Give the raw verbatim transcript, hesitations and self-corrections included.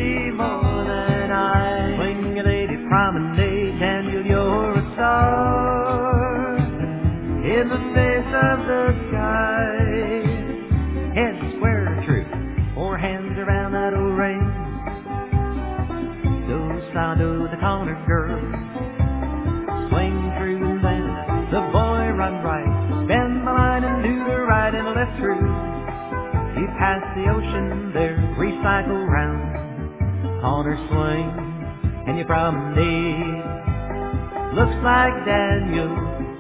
see more than I. Swing your lady promenade, Daniel, you're a star in the face of the sky. Head square true, four hands around that old ring. Do side to the corner, girl. Swing through then, the boy run right. Bend the line and do the right and the left through. You pass the ocean there, recycle round. Corner swing and you promenade. Looks like Daniel